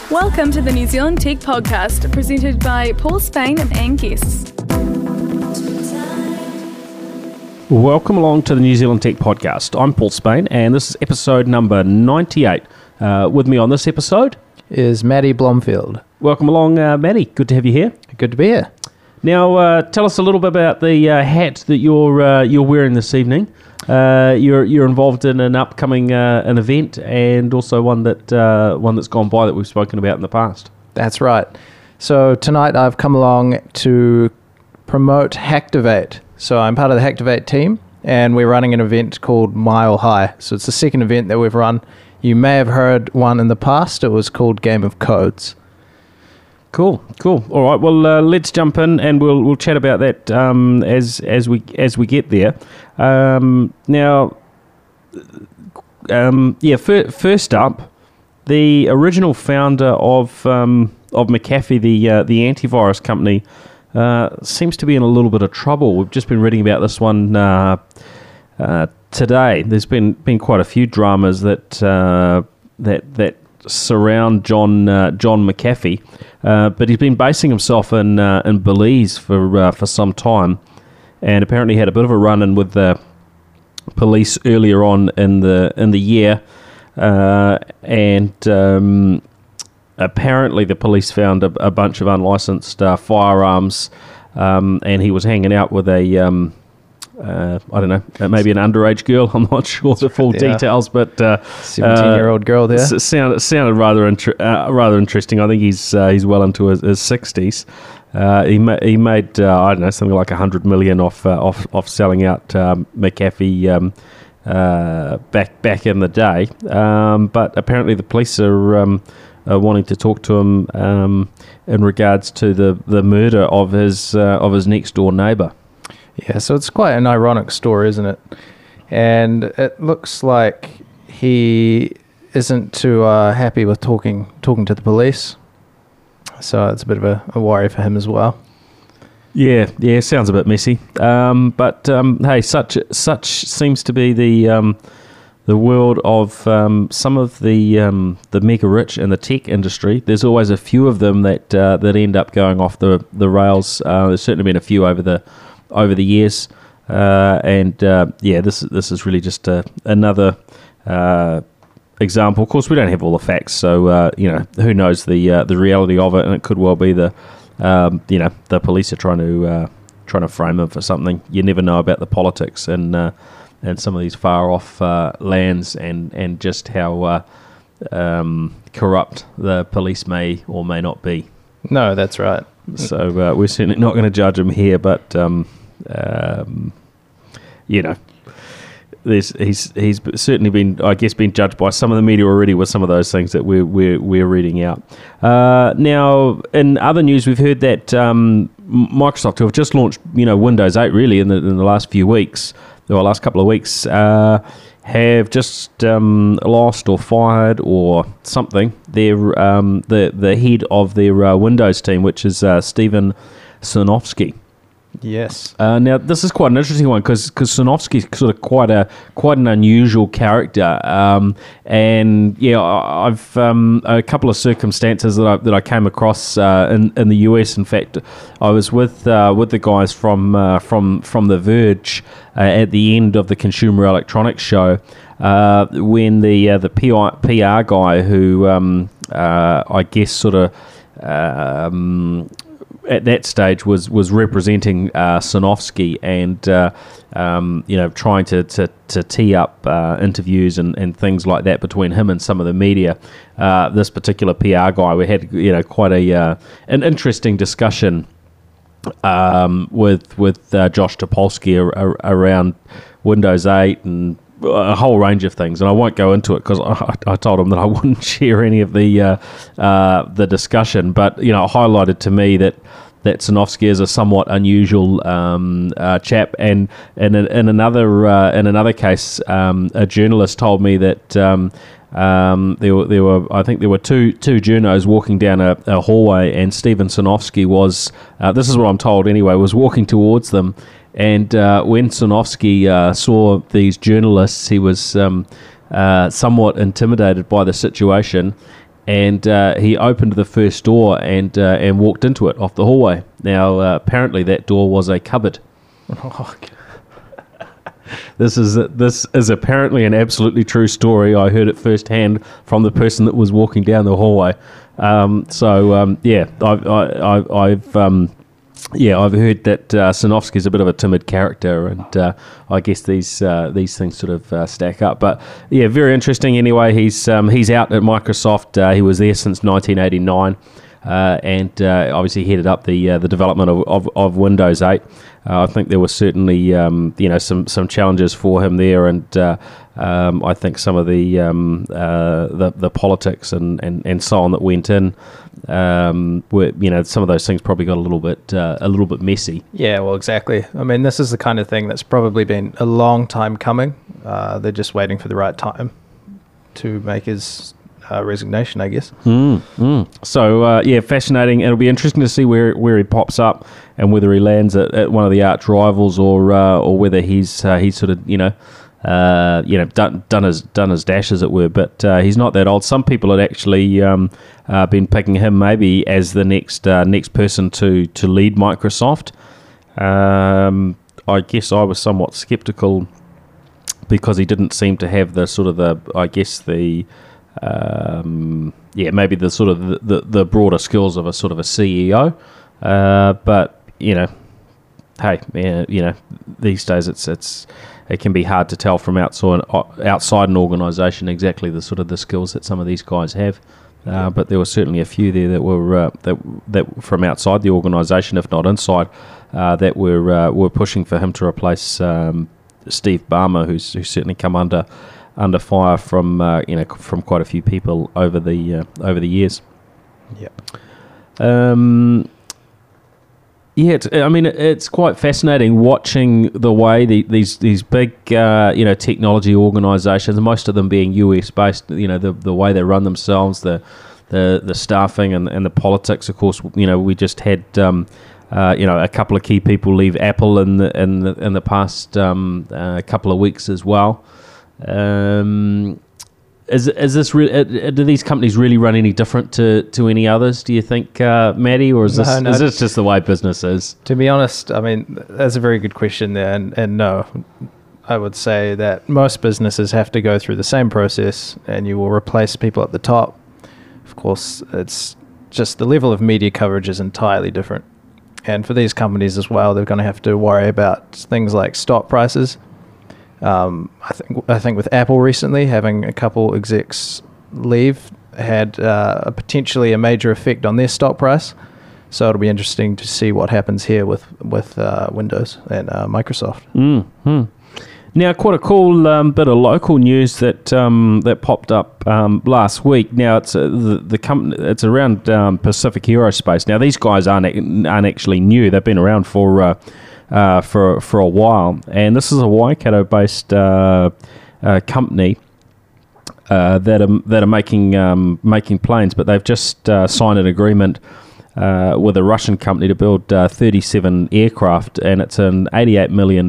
Welcome to the New Zealand Tech Podcast, presented by Paul Spain and Anne Guests. Welcome along to the New Zealand Tech Podcast. I'm Paul Spain, and this is episode number 98. With me on this episode is Maddie Blomfield. Welcome along, Maddie. Good to have you here. Good to be here. Now, tell us a little bit about the hat that you're wearing this evening. You're involved in an upcoming an event, and also one that's gone by that we've spoken about in the past. That's right. So tonight I've come along to promote Hacktivate. So I'm part of the Hacktivate team, and we're running an event called Mile High. So it's the second event that we've run. You may have heard one in the past. It was called Game of Codes. Cool. All right. Well, let's jump in and we'll chat about that as we get there. First up, the original founder of McAfee, the antivirus company, seems to be in a little bit of trouble. We've just been reading about this one today. There's been quite a few dramas that surround John McAfee, but he's been basing himself in Belize for some time, and apparently had a bit of a run-in with the police earlier on in the year, and apparently the police found a bunch of unlicensed firearms, and he was hanging out with a I don't know, maybe an underage girl. I'm not sure the full details, but 17-year-old girl there. Sounded rather interesting. I think he's well into his 60s. He made I don't know, something like $100 million off selling out McAfee back in the day. But apparently the police are wanting to talk to him in regards to the murder of his next door neighbour. Yeah, so it's quite an ironic story, isn't it? And it looks like he isn't too happy with talking to the police. So it's a bit of a worry for him as well. Yeah, sounds a bit messy. But hey, such seems to be the world of some of the mega rich in the tech industry. There's always a few of them that end up going off the rails. There's certainly been a few over the years, this is really just another example. Of course, we don't have all the facts, so who knows the reality of it, and it could well be the police are trying to frame him for something. You never know about the politics and some of these far off lands, and just how corrupt the police may or may not be. No, that's right. So we're certainly not going to judge him here, but he's certainly been, I guess, been judged by some of the media already with some of those things that we're reading out. Now, in other news, we've heard that Microsoft, who have just launched Windows 8 really in the last few weeks, or last couple of weeks, have just lost or fired or something their the head of their Windows team, which is Steven Sinofsky. Yes. Now this is quite an interesting one because Sinofsky's sort of quite an unusual character, and I've a couple of circumstances that I came across in the US. In fact, I was with the guys from The Verge at the end of the Consumer Electronics show when the PR guy who I guess sort of at that stage was representing Sinofsky and trying to tee up interviews and things like that between him and some of the media. This particular PR guy, we had quite an interesting discussion with Josh Topolsky around Windows 8 and a whole range of things, and I won't go into it because I told him that I wouldn't share any of the discussion. But it highlighted to me that Sinofsky is a somewhat unusual chap, and in another case, a journalist told me that there were two journos walking down a hallway, and Steven Sinofsky was this is what I'm told anyway, was walking towards them. And when Sinofsky saw these journalists, he was somewhat intimidated by the situation, and he opened the first door and walked into it off the hallway. Now, apparently, that door was a cupboard. This is apparently an absolutely true story. I heard it firsthand from the person that was walking down the hallway. I've heard that Sinofsky's a bit of a timid character, and I guess these things sort of stack up. But yeah, very interesting. Anyway, he's out at Microsoft. He was there since 1989. And obviously headed up the development of Windows 8. I think there were certainly some challenges for him there, and I think some of the politics and so on that went in were, some of those things probably got a little bit messy. Yeah, well, exactly. I mean, this is the kind of thing that's probably been a long time coming. They're just waiting for the right time to make his resignation, I guess. So fascinating. It'll be interesting to see where he pops up and whether he lands at one of the arch rivals or whether he's sort of done his dash, as it were. But he's not that old. Some people had actually been picking him maybe as the next person to lead Microsoft. I guess I was somewhat skeptical because he didn't seem to have maybe the sort of the broader skills of a sort of a CEO, but hey, these days it can be hard to tell from outside an organisation exactly the sort of the skills that some of these guys have. But there were certainly a few there that were that from outside the organisation, if not inside, that were pushing for him to replace Steve Ballmer, who's certainly come under fire from from quite a few people over the years. Yep. It's quite fascinating watching the way these big technology organisations, most of them being US based, the way they run themselves, the staffing and the politics. Of course, we just had a couple of key people leave Apple in the past couple of weeks as well. Is this do these companies really run any different to any others, do you think, Maddie, or is this just the way business is? To be honest, I mean, that's a very good question there, and no, I would say that most businesses have to go through the same process, and you will replace people at the top. Of course, it's just the level of media coverage is entirely different, and for these companies as well, they're going to have to worry about things like stock prices. I think with Apple recently, having a couple execs leave had potentially a major effect on their stock price. So it'll be interesting to see what happens here with Windows and Microsoft. Mm-hmm. Now, quite a cool bit of local news that popped up last week. Now, it's the company. It's around Pacific Aerospace. Now, these guys aren't actually new. They've been around for a while, and this is a Waikato-based company that are making planes, but they've just signed an agreement with a Russian company to build 37 aircraft, and it's an $88 million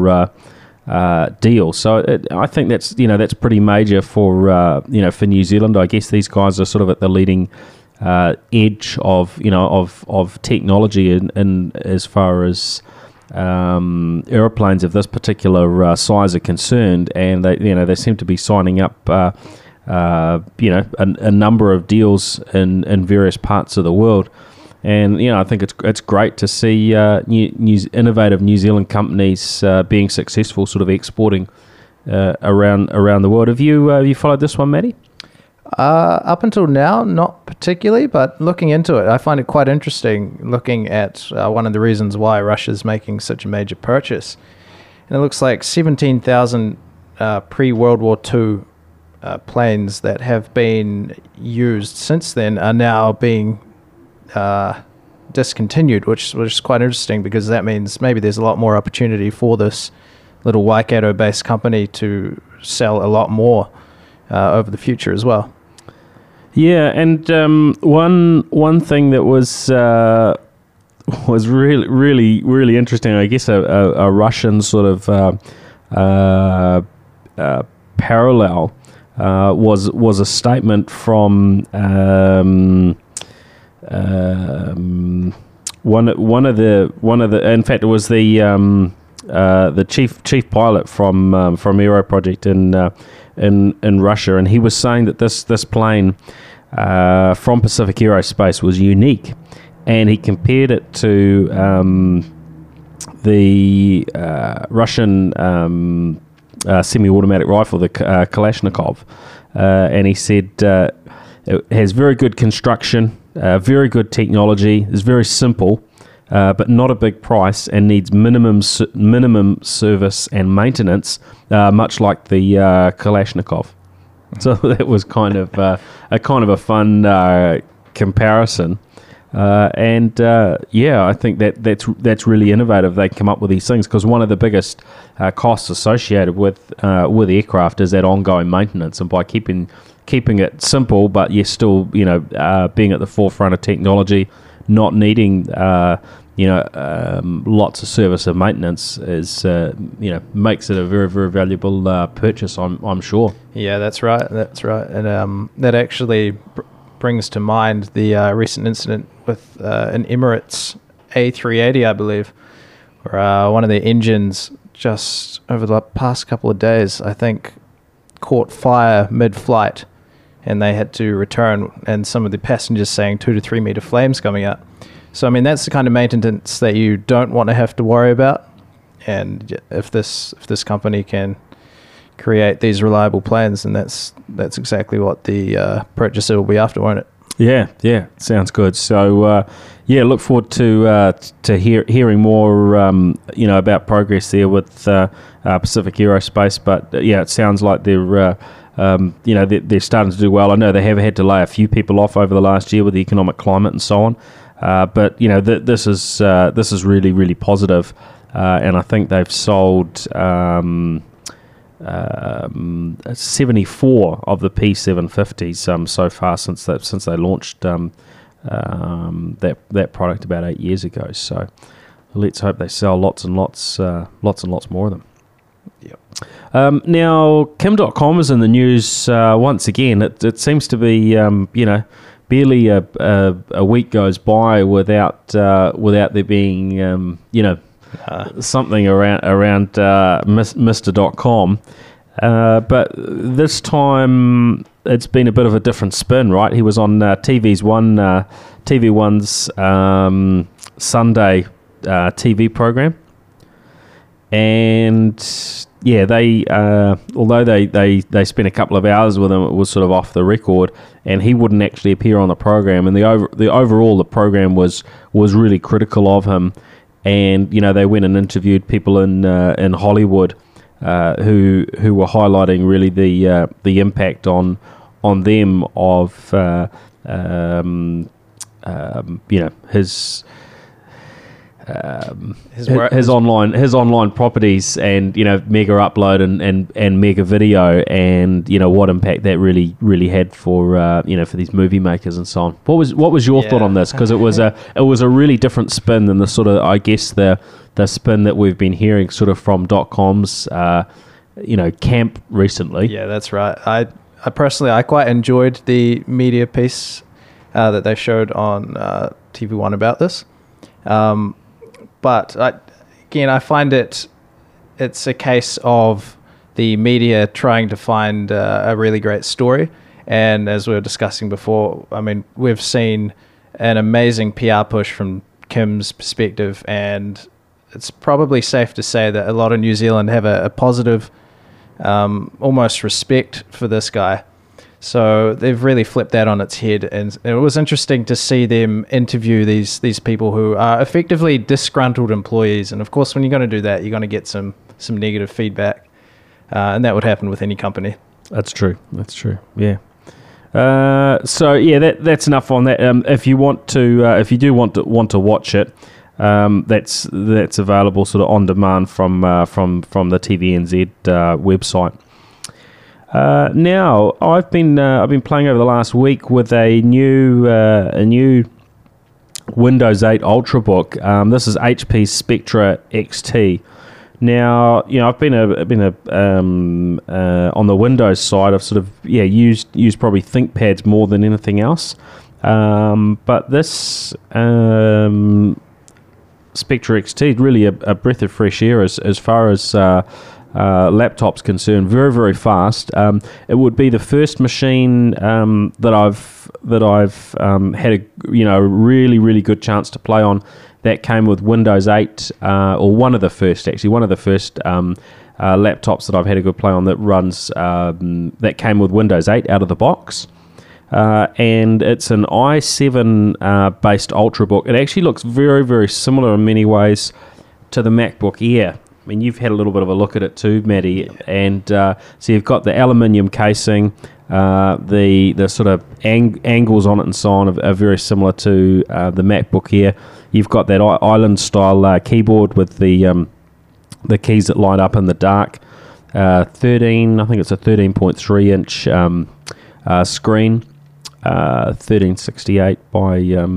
deal. So I think that's pretty major for New Zealand. I guess these guys are sort of at the leading edge of technology in as far as aeroplanes of this particular size are concerned, and they seem to be signing up a number of deals in various parts of the world. And I think it's great to see innovative New Zealand companies being successful, sort of exporting around the world. Have you followed this one, Maddie? Up until now, not particularly, but looking into it, I find it quite interesting. Looking at one of the reasons why Russia's making such a major purchase, and it looks like 17,000 pre-World War II planes that have been used since then are now being discontinued, which is quite interesting, because that means maybe there's a lot more opportunity for this little Waikato-based company to sell a lot more over the future as well. Yeah, and one thing that was really, really, really interesting, I guess, a Russian sort of parallel was a statement from one of the. In fact, it was the chief pilot from Aero Project in Russia, and he was saying that this plane from Pacific Aerospace was unique, and he compared it to the Russian semi-automatic rifle, the Kalashnikov, and he said it has very good construction, very good technology, is very simple, but not a big price, and needs minimum service and maintenance, much like the Kalashnikov. So that was kind of a fun comparison. I think that's really innovative. They come up with these things because one of the biggest costs associated with aircraft is that ongoing maintenance, and by keeping it simple, but you're still being at the forefront of technology, not needing lots of service and maintenance is makes it a very, very valuable purchase. I'm sure. Yeah, that's right, and that actually brings to mind the recent incident with an Emirates A380, I believe, where one of the engines just over the past couple of days, I think, caught fire mid-flight, and they had to return, and some of the passengers saying 2 to 3 meter flames coming out. So, I mean, that's the kind of maintenance that you don't want to have to worry about. And if this company can create these reliable planes, then that's exactly what the purchaser will be after, won't it? Yeah, sounds good. So, look forward to hearing more, about progress there with Pacific Aerospace. But it sounds like they're starting to do well. I know they have had to lay a few people off over the last year with the economic climate and so on. But this is really, really positive, and I think they've sold 74 of the P750s so far since they launched that product about 8 years ago. So let's hope they sell lots and lots more of them. Yep. Now, Kim.com is in the news once again. It seems to be barely a week goes by without there being something around Mr.com, but this time it's been a bit of a different spin, right? He was on TV1's Sunday TV program, and they although they spent a couple of hours with him, it was sort of off the record, and he wouldn't actually appear on the program. And the overall program was really critical of him. And they went and interviewed people in Hollywood who were highlighting really the impact on them of his online properties, and Mega Upload and Mega Video, and what impact that really had for for these movie makers and so on. What was your thought on this? Because it was a really different spin than the sort of, I guess, the spin that we've been hearing sort of from .com's camp recently. Yeah, that's right. I personally quite enjoyed the media piece that they showed on TV1 about this. But I find it's a case of the media trying to find a really great story. And as we were discussing before, I mean, we've seen an amazing PR push from Kim's perspective, and it's probably safe to say that a lot of New Zealand have a positive, almost respect for this guy. So they've really flipped that on its head, and it was interesting to see them interview these people who are effectively disgruntled employees. And of course, when you're going to do that, you're going to get some negative feedback, and that would happen with any company. That's true. Yeah. That's enough on that. If you want to, if you do want to watch it, that's available sort of on demand from the TVNZ website. Now, I've been playing over the last week with a new Windows 8 Ultrabook. This is HP Spectra XT. Now, I've been on the Windows side. I've sort of used probably ThinkPads more than anything else. But this Spectre XT really a breath of fresh air as far as laptops concerned. Very, very fast. It would be the first machine that I've had a really, really good chance to play on that came with Windows 8, or one of the first laptops that I've had a good play on that runs that came with Windows 8 out of the box. And it's an i7 based Ultrabook. It actually looks very, very similar in many ways to the MacBook Air. I mean, you've had a little bit of a look at it too, Maddie. And so you've got the aluminium casing, the sort of angles on it and so on are very similar to the MacBook Air. You've got that island style keyboard with the keys that light up in the dark. I think it's a 13.3 inch screen. 1368 by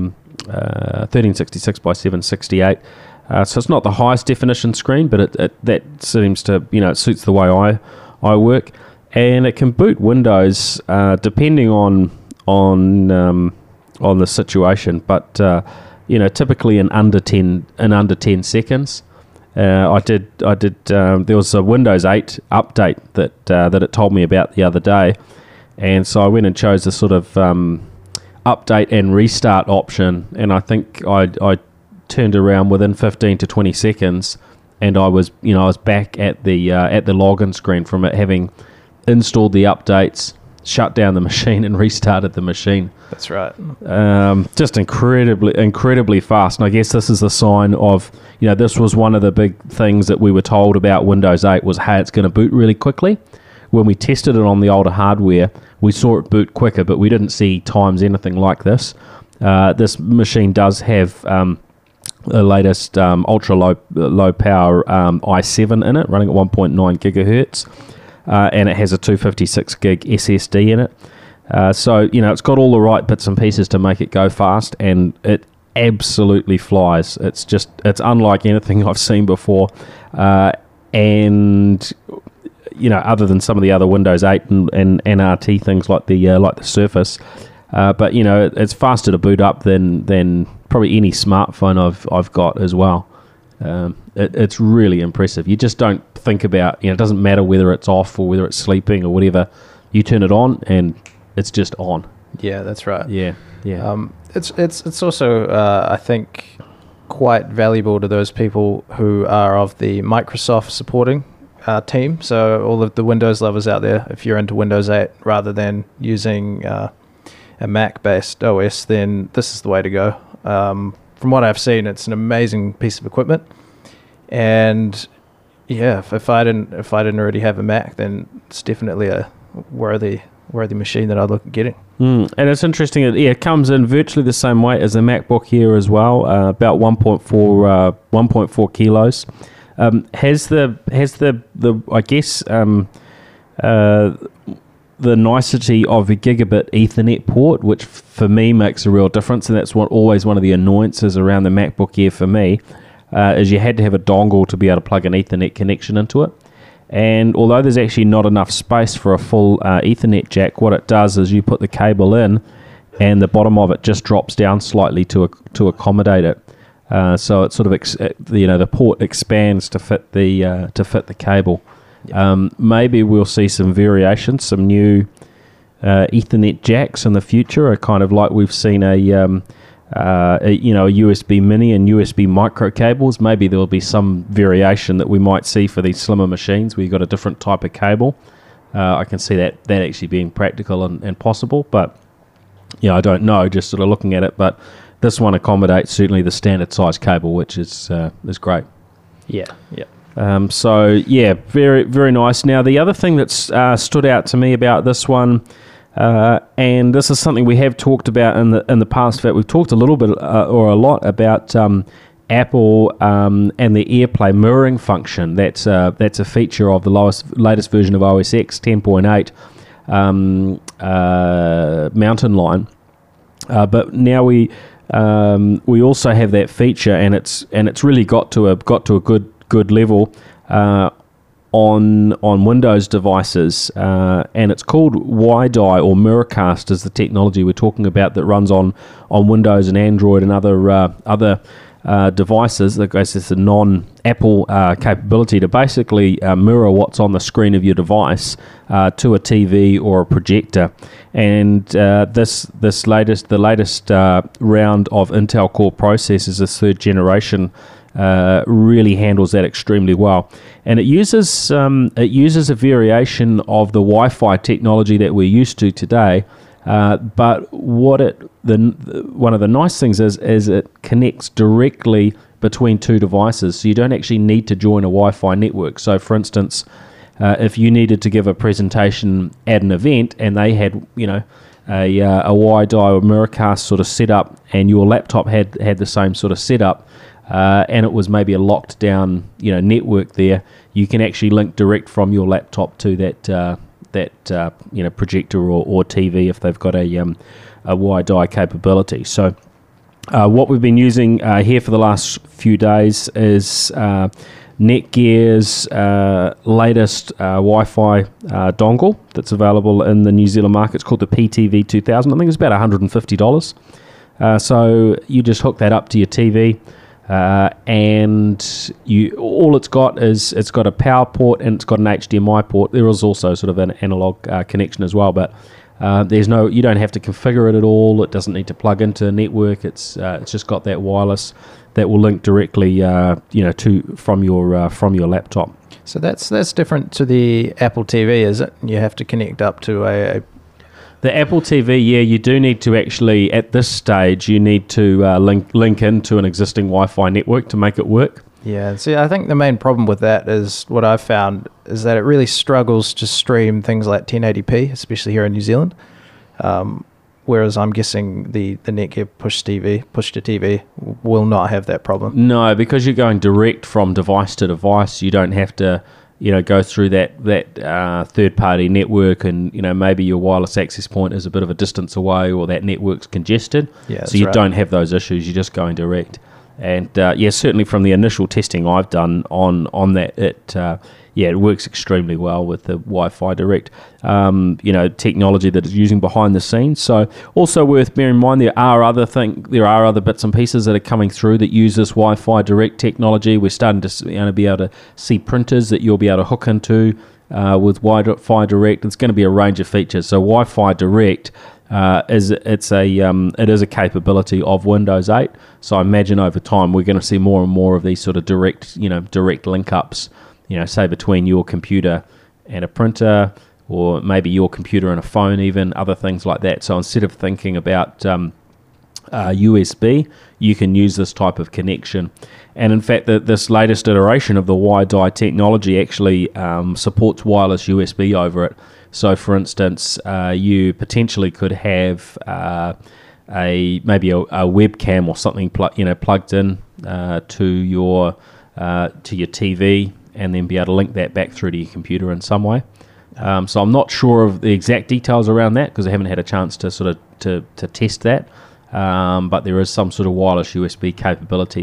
1366 by 768. So it's not the highest definition screen, but that seems to it suits the way I work, and it can boot Windows depending on the situation. But typically in under 10 seconds. I did. There was a Windows 8 update that it told me about the other day. And so I went and chose the sort of update and restart option, and I think I turned around within 15 to 20 seconds, and I was back at the login screen from it having installed the updates, shut down the machine, and restarted the machine. That's right. Just incredibly fast, and I guess this is a sign of this was one of the big things that we were told about Windows 8 was how it's going to boot really quickly. When we tested it on the older hardware, we saw it boot quicker, but we didn't see times anything like this. This machine does have the latest ultra low power i7 in it, running at 1.9 gigahertz, and it has a 256 gig SSD in it. So it's got all the right bits and pieces to make it go fast, and it absolutely flies. It's unlike anything I've seen before, and other than some of the other Windows 8 and NRT things like the Surface, but it's faster to boot up than probably any smartphone I've got as well. It's really impressive. You just don't think about it doesn't matter whether it's off or whether it's sleeping or whatever. You turn it on and it's just on. Yeah, that's right. Yeah. It's also I think quite valuable to those people who are of the Microsoft supporting team. So all of the Windows lovers out there, if you're into Windows 8 rather than using a Mac-based OS, then this is the way to go. From what I've seen, it's an amazing piece of equipment. And yeah, if I didn't already have a Mac, then it's definitely a worthy machine that I'd look at getting. And it's interesting. It comes in virtually the same weight as a MacBook Air as well, about 1.4 kilos. Has the I guess the nicety of a gigabit Ethernet port, which for me makes a real difference, and that's always one of the annoyances around the MacBook Air for me, is you had to have a dongle to be able to plug an Ethernet connection into it. And although there's actually not enough space for a full Ethernet jack, what it does is you put the cable in, and the bottom of it just drops down slightly to accommodate it. So it sort of the port expands to fit the cable. Yep. Maybe we'll see some variations, some new Ethernet jacks in the future, kind of like we've seen a USB mini and USB micro cables. Maybe there will be some variation that we might see for these slimmer machines where you've got a different type of cable. I can see that actually being practical and possible, but I don't know, just sort of looking at it. But this one accommodates certainly the standard size cable, which is great. Yeah. Very, very nice. Now, the other thing that's stood out to me about this one, and this is something we have talked about in the past. In fact, we've talked a little bit or a lot about Apple and the AirPlay mirroring function. That's a feature of the latest version of OS X 10.8 Mountain Lion. But now we also have that feature, and it's really got to a good level. on Windows devices, and it's called WiDi, or Miracast is the technology we're talking about, that runs on Windows and Android and other devices. It's a non-Apple capability to basically mirror what's on the screen of your device to a TV or a projector. And the latest round of Intel Core processors, this third generation, really handles that extremely well. And it uses a variation of the Wi-Fi technology that we're used to today. But one of the nice things is it connects directly between two devices, so you don't actually need to join a Wi-Fi network. So, for instance, if you needed to give a presentation at an event and they had, a WiDi or Miracast sort of setup, and your laptop had the same sort of setup, and it was maybe a locked down network there, you can actually link direct from your laptop to that projector or TV if they've got a WiDi capability. So what we've been using here for the last few days is Netgear's latest Wi-Fi dongle that's available in the New Zealand market. It's called the PTV 2000. I think it's about $150. So you just hook that up to your TV. And all it's got a power port and it's got an HDMI port. There is also sort of an analog connection as well, but you don't have to configure it at all. It doesn't need to plug into a network. It's just got that wireless that will link directly from your laptop. So that's different to the Apple TV, is it? You have to connect up to the Apple TV, yeah, you do need to actually, at this stage, you need to link into an existing Wi-Fi network to make it work. Yeah, see, I think the main problem with that is, what I've found, is that it really struggles to stream things like 1080p, especially here in New Zealand. Whereas I'm guessing the Netgear push to TV will not have that problem. No, because you're going direct from device to device, you don't have to go through that third-party network, and maybe your wireless access point is a bit of a distance away, or that network's congested. Yeah, so you don't have those issues. You're just going direct. And certainly from the initial testing I've done on that, it works extremely well with the Wi-Fi Direct, technology that it's using behind the scenes. So also worth bearing in mind, there are other bits and pieces that are coming through that use this Wi-Fi Direct technology. We're starting to be able to see printers that you'll be able to hook into with Wi-Fi Direct. It's going to be a range of features. So Wi-Fi Direct it is a capability of Windows 8. So I imagine over time we're going to see more and more of these sort of direct link ups, say between your computer and a printer, or maybe your computer and a phone, even other things like that. So instead of thinking about USB, you can use this type of connection. And in fact, this latest iteration of the WiDi technology actually supports wireless USB over it. So, for instance, you potentially could have maybe a webcam or something plugged in to your TV, and then be able to link that back through to your computer in some way. So I'm not sure of the exact details around that, because I haven't had a chance to sort of to test that. But there is some sort of wireless USB capability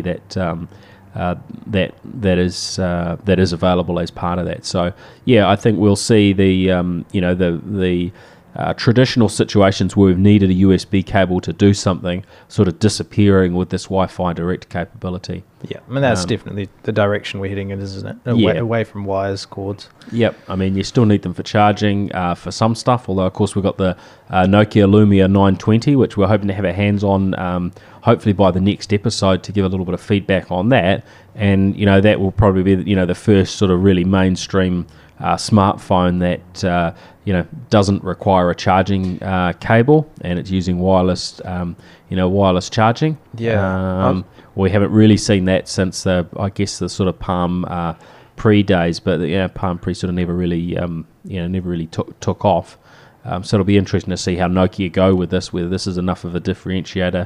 that is available as part of that. So yeah, I think we'll see the traditional situations where we've needed a USB cable to do something sort of disappearing with this Wi-Fi Direct capability. Yeah, I mean, that's definitely the direction we're heading in, isn't it? Away from wires, cords. Yep, I mean, you still need them for charging for some stuff, although, of course, we've got the Nokia Lumia 920, which we're hoping to have our hands on hopefully by the next episode, to give a little bit of feedback on that. And, that will probably be, the first sort of really mainstream smartphone that, doesn't require a charging cable, and it's using wireless charging. Yeah. We haven't really seen that since the sort of Palm Pre days, but Palm Pre sort of never really took off. So it'll be interesting to see how Nokia go with this, whether this is enough of a differentiator,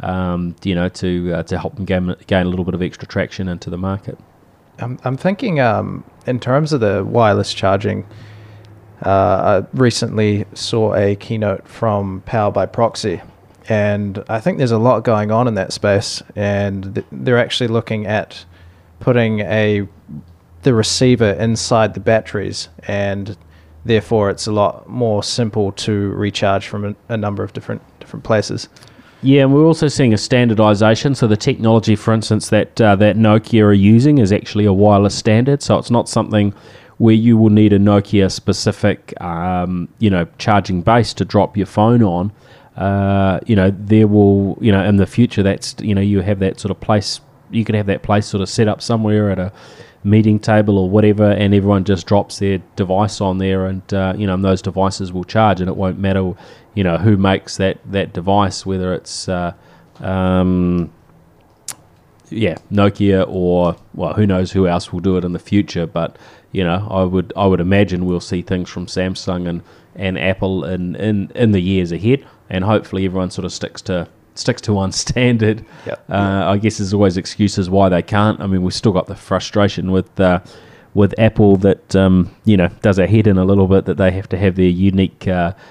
to help them gain a little bit of extra traction into the market. I'm thinking in terms of the wireless charging. I recently saw a keynote from Power by Proxy, and I think there's a lot going on in that space, and they're actually looking at putting a the receiver inside the batteries, and therefore it's a lot more simple to recharge from a number of different places. Yeah, and we're also seeing a standardization. So the technology, for instance, that Nokia are using is actually a wireless standard. So it's not something where you will need a Nokia specific, charging base to drop your phone on. There will, in the future, that's, you have that sort of place. You could have that place sort of set up somewhere at a meeting table or whatever, and everyone just drops their device on there, and and those devices will charge, and it won't matter who makes that device, whether it's Nokia or, well, who knows who else will do it in the future. But I would imagine we'll see things from Samsung and Apple in the years ahead, and hopefully everyone sort of sticks to one standard. Yep. I guess there's always excuses why they can't. I mean, we've still got the frustration with Apple that does our head in a little bit, that they have to have their unique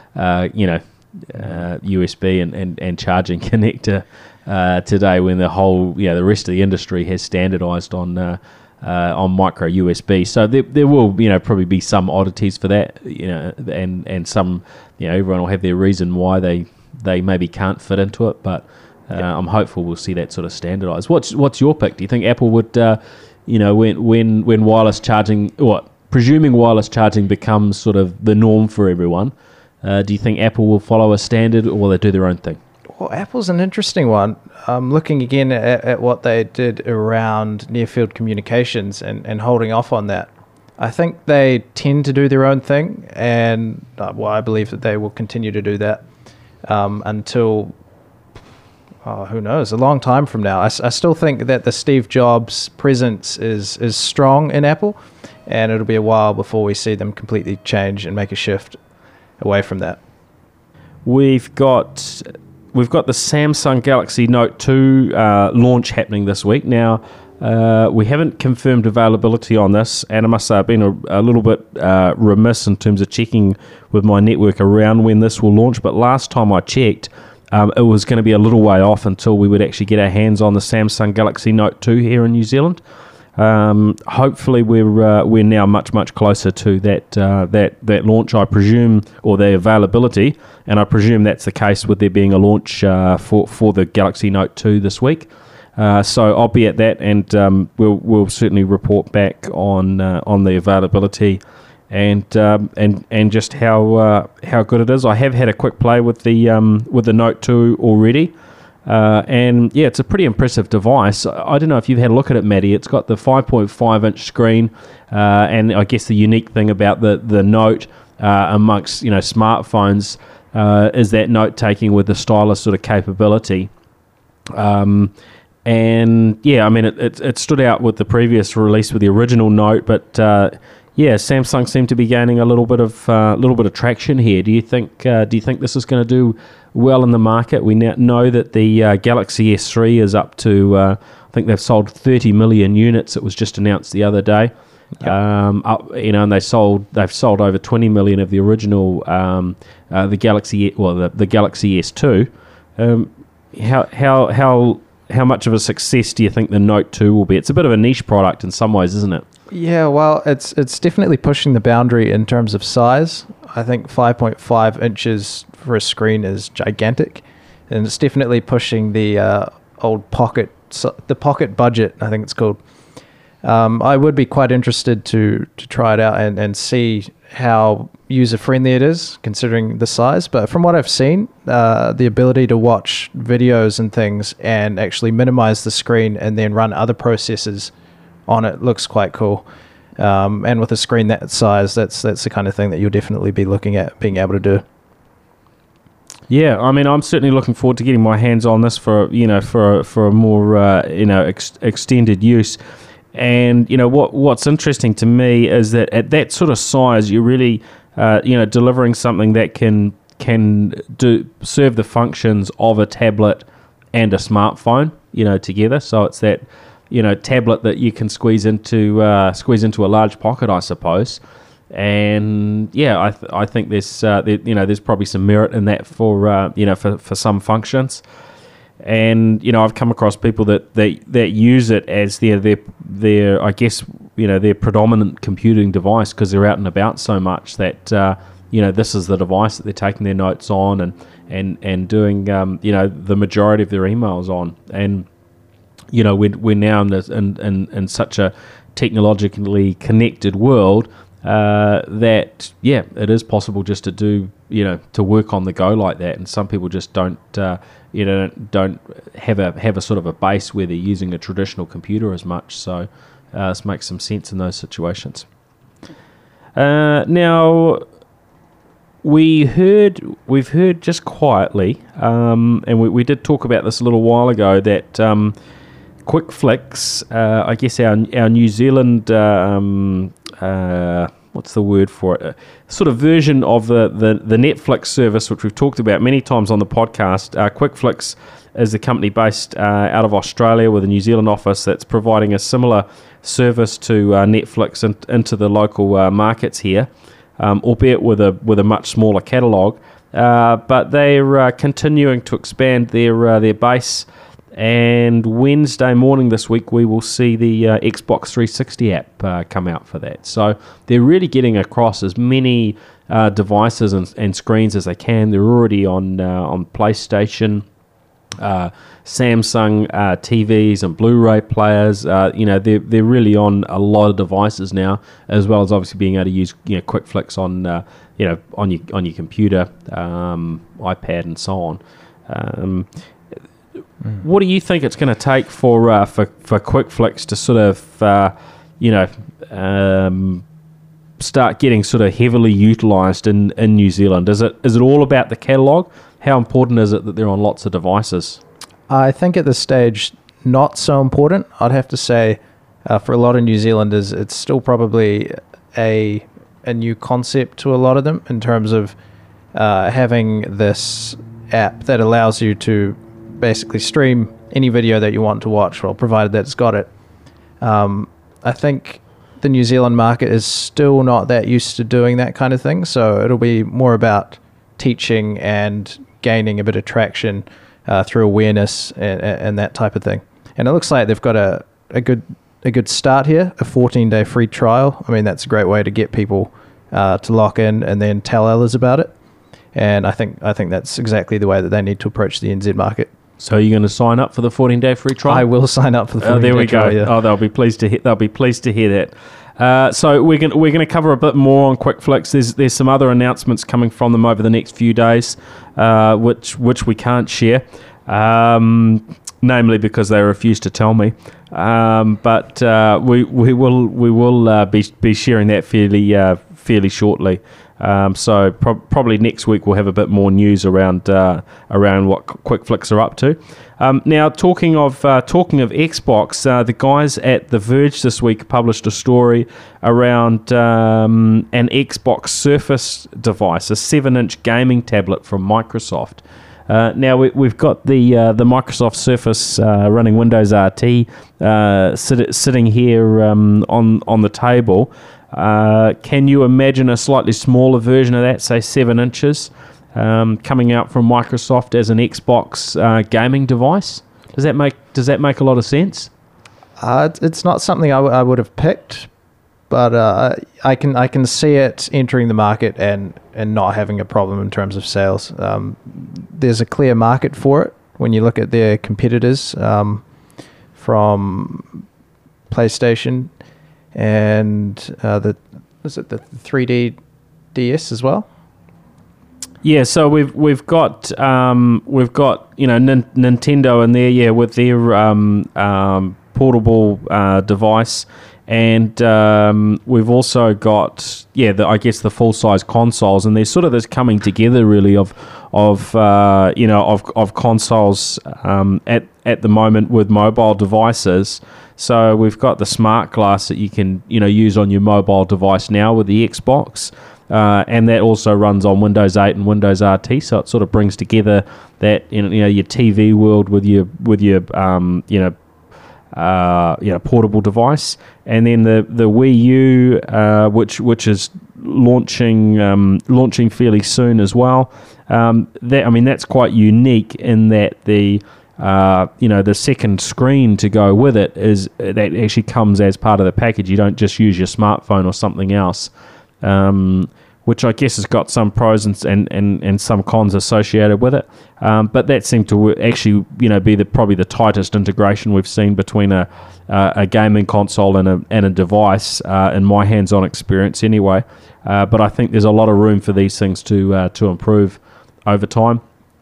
USB and charging connector today, when the whole the rest of the industry has standardized on micro USB. So there will probably be some oddities for that, and some everyone will have their reason why they maybe can't fit into it, but I'm hopeful we'll see that sort of standardized. What's your pick? Do you think Apple would when wireless charging, presuming wireless charging becomes sort of the norm for everyone, do you think Apple will follow a standard, or will they do their own thing? Well, Apple's an interesting one. Looking again at what they did around near-field communications and holding off on that. I think they tend to do their own thing, and I believe that they will continue to do that until, who knows, a long time from now. I still think that the Steve Jobs presence is strong in Apple, and it'll be a while before we see them completely change and make a shift away from that. We've got the Samsung Galaxy Note 2 launch happening this week. Now, we haven't confirmed availability on this, and I must say I've been a little bit remiss in terms of checking with my network around when this will launch, but last time I checked, it was going to be a little way off until we would actually get our hands on the Samsung Galaxy Note 2 here in New Zealand. Hopefully we're now much closer to that launch, I presume, or the availability, and I presume that's the case with there being a launch for the Galaxy Note 2 this week. So I'll be at that, and we'll certainly report back on the availability and just how good it is. I have had a quick play with the Note 2 already. And yeah, it's a pretty impressive device. I don't know if you've had a look at it, Maddie. It's got the 5.5-inch screen, and I guess the unique thing about the Note amongst smartphones is that note taking with the stylus sort of capability. And yeah, I mean it stood out with the previous release with the original Note, but Samsung seemed to be gaining a little bit of traction here. Do you think this is going to do well in the market? We now know that the Galaxy S3 is up to I think they've sold 30 million units. It was just announced the other day. Yep. And they've sold over 20 million of the original the Galaxy S2. How much of a success do you think the Note 2 will be? It's a bit of a niche product in some ways, isn't it? Yeah, well, it's definitely pushing the boundary in terms of size. I think 5.5 inches for a screen is gigantic, and it's definitely pushing the old pocket budget, I think it's called. I would be quite interested to try it out and see how user-friendly it is, considering the size. But from what I've seen, the ability to watch videos and things and actually minimize the screen and then run other processes on it looks quite cool. And with a screen that size, that's the kind of thing that you'll definitely be looking at being able to do. Yeah, I mean, I'm certainly looking forward to getting my hands on this for a more extended use. And what's interesting to me is that at that sort of size, you're really delivering something that can serve the functions of a tablet and a smartphone together. So it's that tablet that you can squeeze into a large pocket, I suppose. And yeah, I think there's probably some merit in that for some functions. And I've come across people that use it as their I guess their predominant computing device, because they're out and about so much that this is the device that they're taking their notes on and doing the majority of their emails on. And we're now in such a technologically connected world that it is possible just to do to work on the go like that. And some people just don't have a sort of a base where they're using a traditional computer as much. So this makes some sense in those situations. Now we've heard just quietly, and we did talk about this a little while ago, that QuickFlix, I guess our New Zealand, what's the word for it? Sort of version of the Netflix service, which we've talked about many times on the podcast. QuickFlix is a company based out of Australia with a New Zealand office that's providing a similar service to Netflix into the local markets here, albeit with a much smaller catalogue. But they're continuing to expand their base. And Wednesday morning this week, we will see the Xbox 360 app come out for that. So they're really getting across as many devices and screens as they can. They're already on PlayStation, Samsung TVs and Blu-ray players. They're really on a lot of devices now, as well as obviously being able to use QuickFlix on on your computer, iPad, and so on. What do you think it's going to take for QuickFlix to sort of start getting sort of heavily utilised in New Zealand? Is it all about the catalogue? How important is it that they're on lots of devices? I think at this stage, not so important. I'd have to say for a lot of New Zealanders, it's still probably a new concept to a lot of them in terms of having this app that allows you to basically stream any video that you want to watch, well, provided that it's got it. I think the New Zealand market is still not that used to doing that kind of thing, so it'll be more about teaching and gaining a bit of traction through awareness and that type of thing. And it looks like they've got a good start here, a 14-day free trial. I mean, that's a great way to get people to lock in and then tell others about it. And I think that's exactly the way that they need to approach the NZ market. So you're going to sign up for the 14-day free trial? I will sign up for the 14-day trial. There we go. Yeah. Oh, they'll be pleased to hear that. So we're going to cover a bit more on QuickFlix. There's some other announcements coming from them over the next few days, which we can't share, namely because they refuse to tell me. But we will be sharing that fairly shortly. So probably next week we'll have a bit more news around what QuickFlix are up to. Now talking of Xbox, the guys at The Verge this week published a story around an Xbox Surface device, a 7-inch gaming tablet from Microsoft. Now we've got the Microsoft Surface running Windows RT sitting here on the table. Can you imagine a slightly smaller version of that, say 7 inches, coming out from Microsoft as an Xbox gaming device? Does that make a lot of sense? It's not something I would have picked, but I can see it entering the market and not having a problem in terms of sales. There's a clear market for it when you look at their competitors from PlayStation and the 3D DS as well. Yeah, so we've got Nintendo in there, with their portable device, and we've also got the full size consoles, and there's sort of this coming together really of consoles at the moment with mobile devices. So we've got the smart glass that you can use on your mobile device now with the Xbox, and that also runs on Windows 8 and Windows RT. So it sort of brings together that your TV world with your portable device, and then the Wii U, which is launching fairly soon as well. That's quite unique in that the the second screen to go with it is that actually comes as part of the package. You don't just use your smartphone or something else, which I guess has got some pros and some cons associated with it. But that seemed to actually be probably the tightest integration we've seen between a gaming console and a device in my hands-on experience anyway. But I think there's a lot of room for these things to improve over time.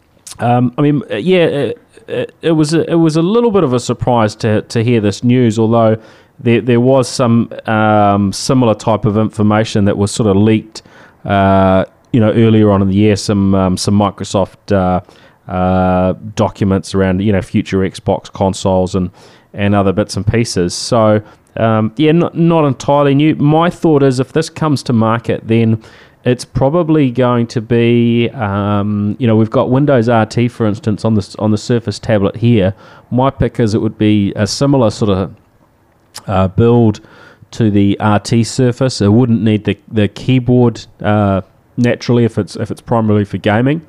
It was a little bit of a surprise to hear this news, although there was some similar type of information that was sort of leaked, earlier on in the year. Some Microsoft documents around future Xbox consoles and other bits and pieces. So not entirely new. My thought is if this comes to market, then it's probably going to be, we've got Windows RT, for instance, on the Surface tablet here. My pick is it would be a similar sort of build to the RT Surface. It wouldn't need the keyboard naturally if it's primarily for gaming.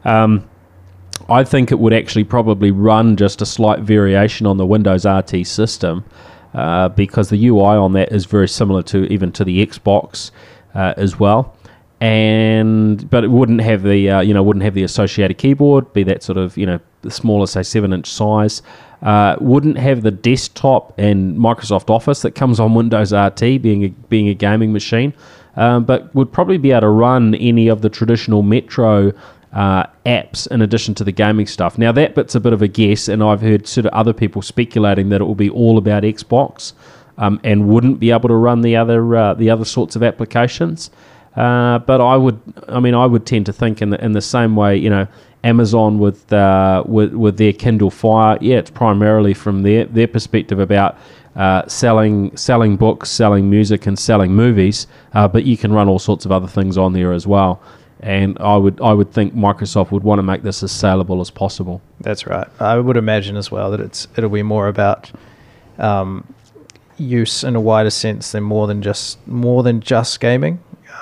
I think it would actually probably run just a slight variation on the Windows RT system because the UI on that is very similar to the Xbox as well. But it wouldn't have the associated keyboard, be that sort of the smaller, say 7-inch size. Wouldn't have the desktop and Microsoft Office that comes on Windows RT, being a gaming machine, but would probably be able to run any of the traditional Metro apps in addition to the gaming stuff. Now that bit's a bit of a guess, and I've heard sort of other people speculating that it will be all about Xbox and wouldn't be able to run the other sorts of applications. But I would tend to think in the same way, Amazon with their Kindle Fire, it's primarily from their perspective about selling books, selling music, and selling movies. But you can run all sorts of other things on there as well. And I would think Microsoft would want to make this as saleable as possible. That's right. I would imagine as well that it'll be more about use in a wider sense than more than just gaming.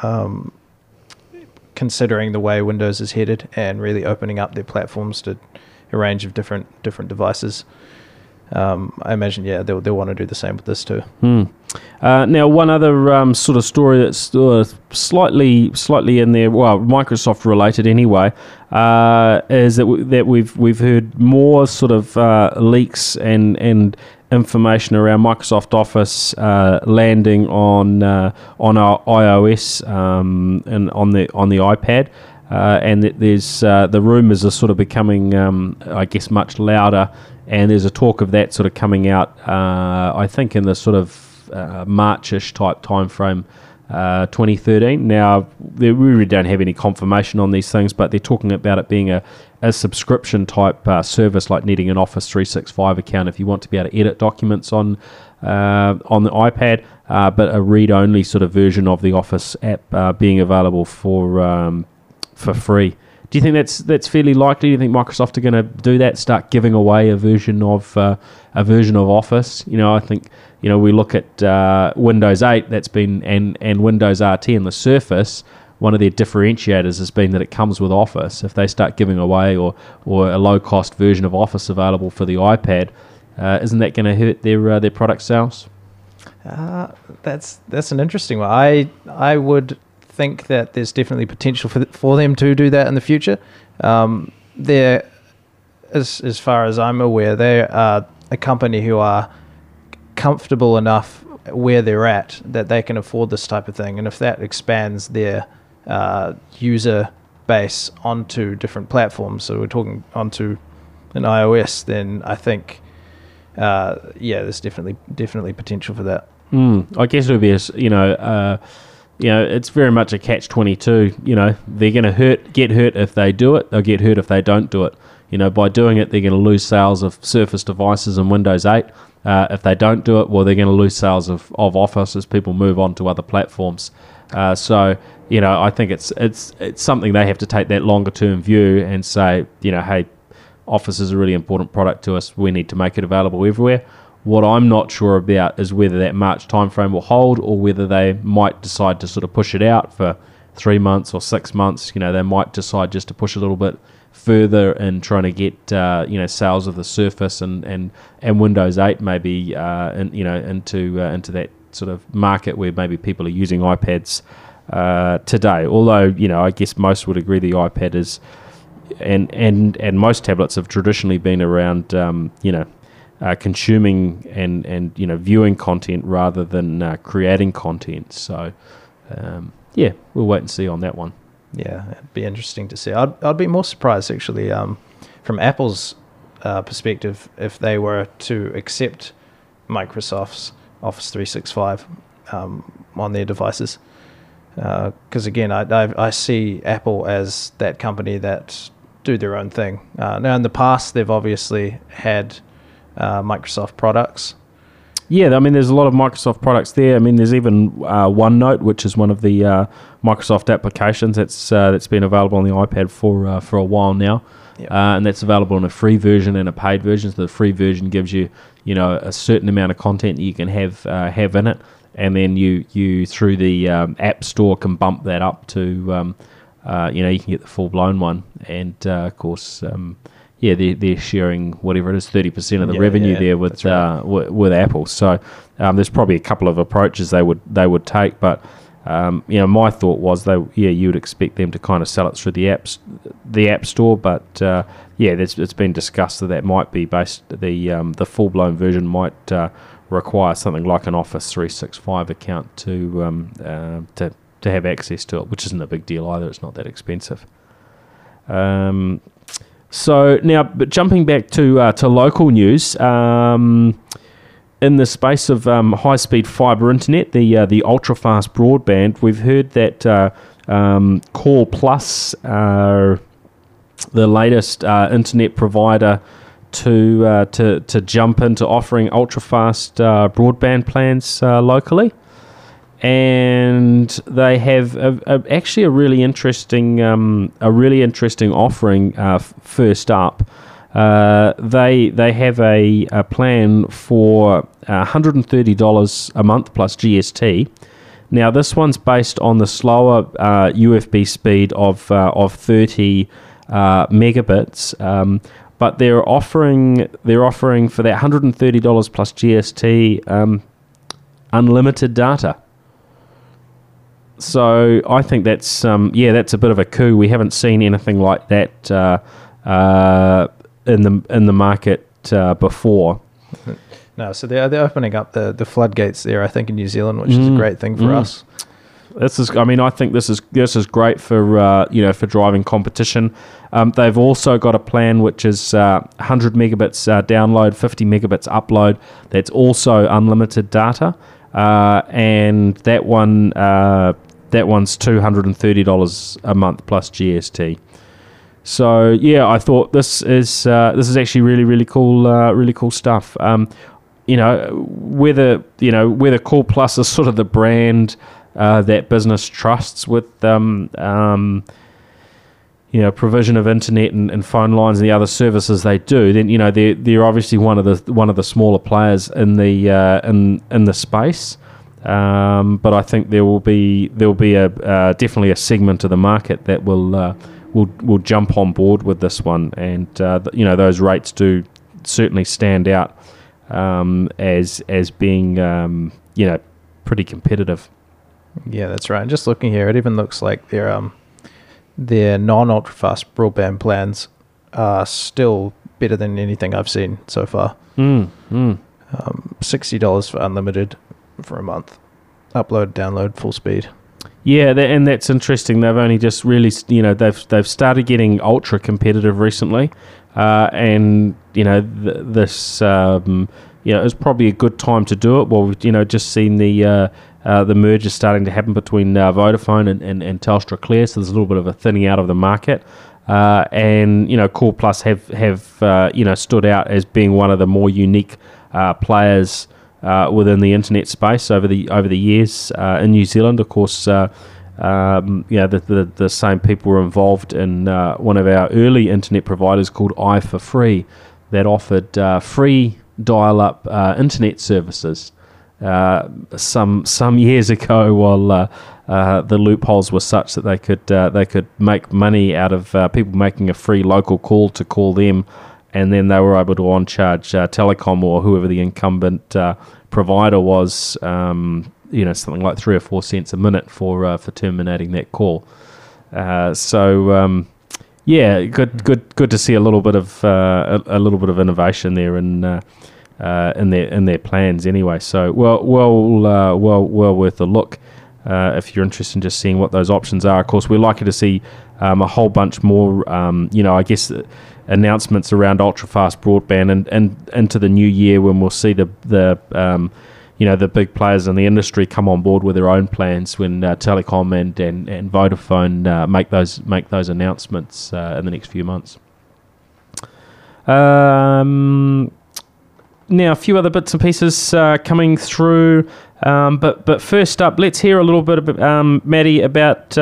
Considering the way Windows is headed and really opening up their platforms to a range of different devices, I imagine they'll want to do the same with this too. Now, one other sort of story that's slightly in there, well, Microsoft related anyway, is that we've heard more sort of leaks and information around Microsoft Office landing on our iOS and on the iPad, and that there's the rumours are sort of becoming, I guess, much louder, and there's a talk of that sort of coming out, I think, in the sort of March-ish type time frame, 2013. Now, we really don't have any confirmation on these things, but they're talking about it being a subscription type service, like needing an Office 365 account if you want to be able to edit documents on the iPad, but a read-only sort of version of the Office app being available for free. Do you think that's fairly likely? Do you think Microsoft are going to do that? Start giving away a version of Office? I think we look at Windows 8 that's been and Windows RT and the Surface. One of their differentiators has been that it comes with Office. If they start giving away or a low cost version of Office available for the iPad, isn't that going to hurt their product sales? That's an interesting one. I would think that there's definitely potential for them to do that in the future. They're, as far as I'm aware, they are a company who are comfortable enough where they're at that they can afford this type of thing, and if that expands their user base onto different platforms, so we're talking onto an iOS, then I think there's definitely potential for that. I guess it would be it's very much a catch-22. They're going to get hurt if they do it. They'll get hurt if they don't do it. By doing it, they're going to lose sales of Surface devices and Windows 8. If they don't do it, well, they're going to lose sales of Office as people move on to other platforms. So I think it's something they have to take that longer-term view and say, hey, Office is a really important product to us. We need to make it available everywhere. What I'm not sure about is whether that March timeframe will hold or whether they might decide to sort of push it out for 3 months or 6 months, they might decide just to push a little bit further in trying to get sales of the Surface and Windows 8 maybe into that sort of market where maybe people are using iPads today. Although I guess most would agree the iPad is, and most tablets have traditionally been around consuming and viewing content rather than creating content. So we'll wait and see on that one. Yeah, it'd be interesting to see. I'd be more surprised actually from Apple's perspective if they were to accept Microsoft's Office 365 on their devices. Because again, I see Apple as that company that do their own thing. Now in the past, they've obviously had Microsoft products. Yeah, I mean, there's a lot of Microsoft products there. I mean, there's even OneNote, which is one of the Microsoft applications that's been available on the iPad for a while now. Yep. And that's available in a free version and a paid version. So the free version gives you, a certain amount of content that you can have in it, and then you through the App Store can bump that up to, you can get the full blown one, and of course. They're sharing whatever it is, 30% of the revenue there with with Apple. So there's probably a couple of approaches they would take, but my thought was you would expect them to kind of sell it through the App Store, but it's been discussed that might be based the full blown version might require something like an Office 365 account to have access to it, which isn't a big deal either. It's not that expensive. So now, but jumping back to local news, in the space of high-speed fibre internet, the ultra-fast broadband, we've heard that Call Plus are the latest internet provider to jump into offering ultra-fast broadband plans locally. And they have actually a really interesting offering. First up, they have a plan for $130 a month plus GST. Now this one's based on the slower UFB speed of 30 megabits. But they're offering for that $130 plus GST unlimited data. So I think that's a bit of a coup. We haven't seen anything like that in the market before. No, so they're opening up the floodgates there, I think, in New Zealand, which is a great thing for us. I think this is great for for driving competition. They've also got a plan which is 100 megabits download, 50 megabits upload. That's also unlimited data, and that one's $230 a month plus GST. So I thought this is actually really cool stuff. Whether Call Plus is sort of the brand that business trusts with provision of internet and phone lines and the other services they do, then they're obviously one of the smaller players in the space. But I think there will be definitely a segment of the market that will jump on board with this one, and those rates do certainly stand out as being pretty competitive. Yeah, that's right. And just looking here, it even looks like their non-ultra fast broadband plans are still better than anything I've seen so far. $60 for unlimited for a month, upload, download, full speed. Yeah, and that's interesting. They've only just really, they've started getting ultra competitive recently, and this it's probably a good time to do it. Well, we've just seen the merger starting to happen between Vodafone and Telstra Clear, so there's a little bit of a thinning out of the market. And Call Plus have stood out as being one of the more unique players within the internet space over the years in New Zealand. Of course, the same people were involved in one of our early internet providers called i4Free that offered free dial-up internet services some years ago, while the loopholes were such that they could make money out of people making a free local call to call them, and then they were able to on-charge Telecom or whoever the incumbent provider was, something like 3 or 4 cents a minute for terminating that call. Good to see a little bit of innovation there in their plans anyway. So well worth a look if you're interested in just seeing what those options are. Of course, we're likely to see a whole bunch more, announcements around ultra-fast broadband and into the new year, when we'll see the big players in the industry come on board with their own plans, when Telecom and Vodafone make those announcements in the next few months. Now, a few other bits and pieces coming through, but first up, let's hear a little bit about Maddie about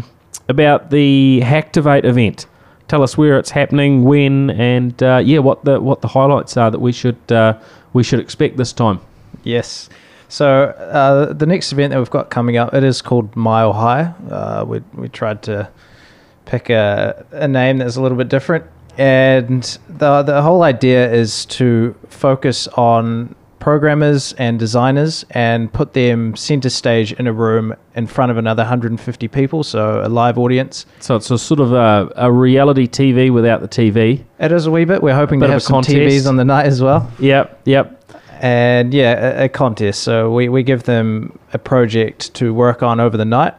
the Hacktivate event. Tell us where it's happening, when, and what the highlights are that we should expect this time. Yes. So the next event that we've got coming up, it is called Mile High. We tried to pick a name that's a little bit different, and the whole idea is to focus on programmers and designers and put them center stage in a room in front of another 150 people, so a live audience. So it's a sort of a reality TV without the TV. It is a wee bit. We're hoping to have some TVs on the night as well. Yep. And a contest. So we give them a project to work on over the night.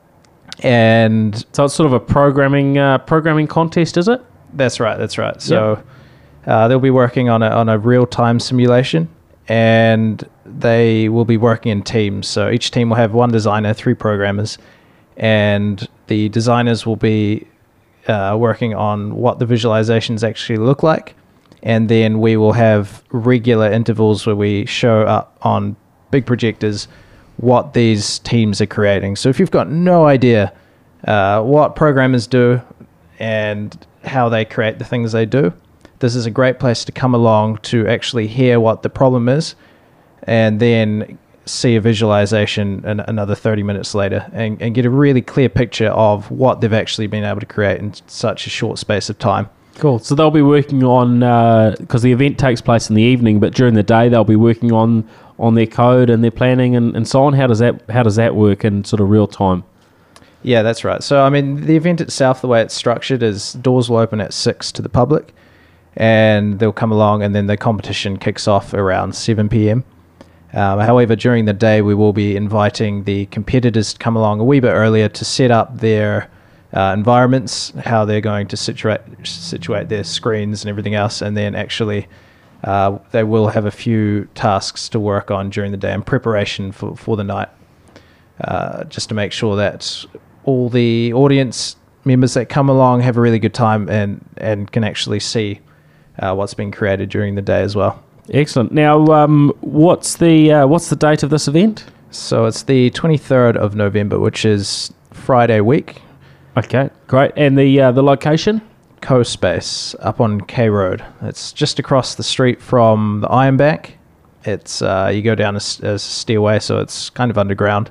And so it's sort of a programming contest, is it? That's right. So they'll be working on a real-time simulation, and they will be working in teams. So each team will have one designer, 3 programmers, and the designers will be working on what the visualizations actually look like. And then we will have regular intervals where we show up on big projectors what these teams are creating. So if you've got no idea what programmers do and how they create the things they do, this is a great place to come along to actually hear what the problem is, and then see a visualization another 30 minutes later and get a really clear picture of what they've actually been able to create in such a short space of time. Cool. So they'll be working on, because the event takes place in the evening, but during the day they'll be working on their code and their planning and so on. How does that work in sort of real time? Yeah, that's right. So, I mean, the event itself, the way it's structured is doors will open at 6 to the public, and they'll come along, and then the competition kicks off around 7 p.m. However, during the day, we will be inviting the competitors to come along a wee bit earlier to set up their environments, how they're going to situate their screens and everything else, and then actually they will have a few tasks to work on during the day in preparation for the night, just to make sure that all the audience members that come along have a really good time and can actually see what's been created during the day as well. Excellent. Now, what's the date of this event? So it's the 23rd of November, which is Friday week. Okay, great. And the location? Co-Space up on K Road. It's just across the street from the Iron Bank. It's you go down a stairway, so it's kind of underground.